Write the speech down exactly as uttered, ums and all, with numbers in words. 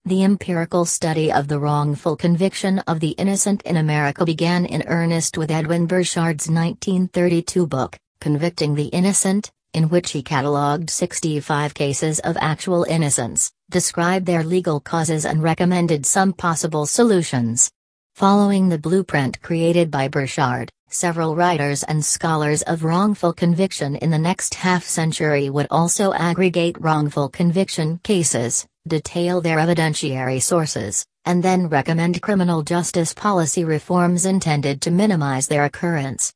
The empirical study of the wrongful conviction of the innocent in America began in earnest with Edwin Burchard's nineteen thirty-two book, Convicting the Innocent, in which he catalogued sixty-five cases of actual innocence, described their legal causes and recommended some possible solutions. Following the blueprint created by Burchard, several writers and scholars of wrongful conviction in the next half-century would also aggregate wrongful conviction cases, detail their evidentiary sources, and then recommend criminal justice policy reforms intended to minimize their occurrence.